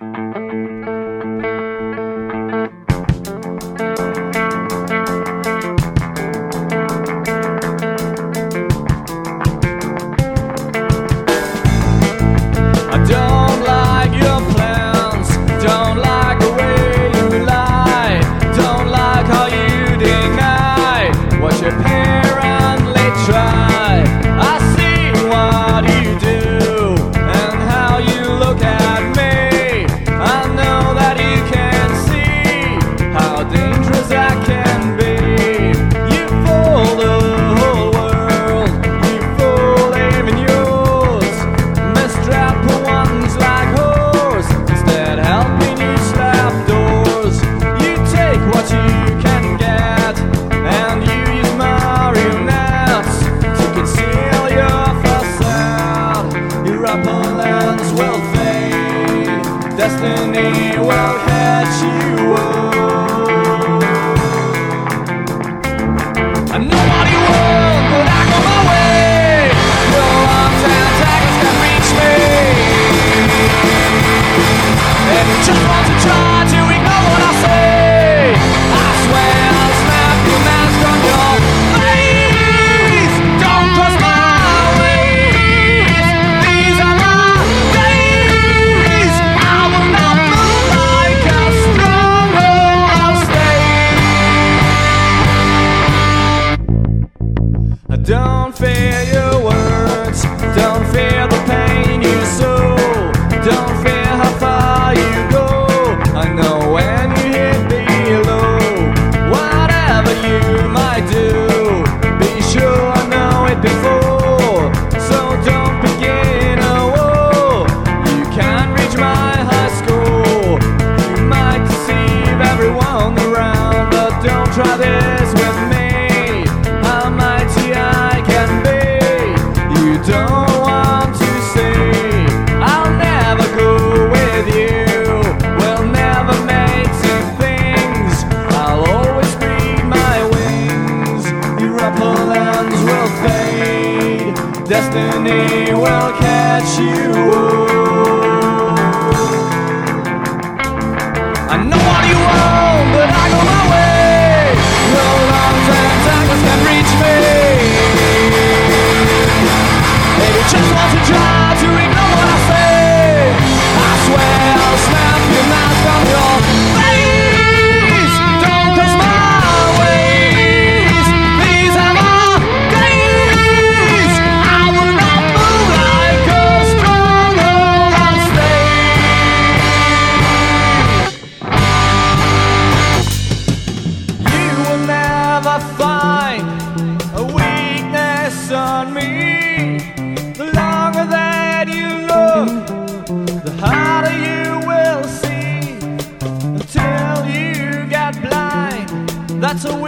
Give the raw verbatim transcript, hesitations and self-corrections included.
Destiny will catch you up. I know what you want, but I go my way. No arms and daggers can reach me. And you just want to try to ignore what I say. I swear I'll snap your mask on your face. Don't cross my ways. These are my days. I will not move like a stronghold. I'll stay. Don't fear your words. Don't fear the pain you sow. Don't fear how far you go. I know when you hit below. Whatever you might do, be sure I know it before. So don't begin a war. You can't reach my high score. You might deceive everyone around, but don't try this with me. How mighty I can be. You don't want to see. I'll never go with you. We'll never make some things. I'll always breed my wings. Your upper lands will fade. Destiny will catch you up. I know what you want, but I go my way. No arms and daggers can reach me. Maybe just want to try to ignore what I say. I swear I'll snap your mask on your face. Don't cross my ways. These are my days. I will not move like a stronghold. I'll stay. You will never find a weakness on me. The longer that you look, the harder you will see. Until you get blind, that's a